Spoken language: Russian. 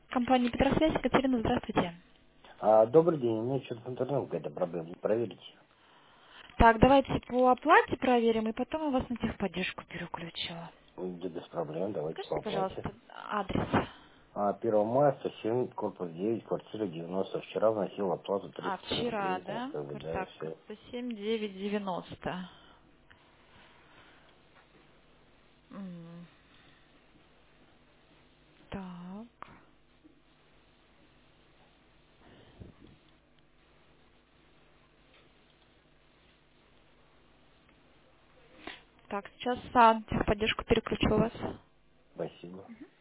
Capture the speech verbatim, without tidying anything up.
Компания Петросвязь, Екатерина, здравствуйте. А, добрый день, у меня что-то с интернетом какая-то проблема, проверите. Так, давайте по оплате проверим, и потом я вас на техподдержку переключу. Да без проблем, давайте по Скажите, оплате. пожалуйста, адрес. А, первого мая, сто семь, корпус девять, квартира девяносто. Вчера вносил оплату А, тридцать вчера, рублей, там, да? как бы, да, Так, все. сто семь девять девяносто. М, Так. Так, сейчас на техподдержку переключу вас. Спасибо.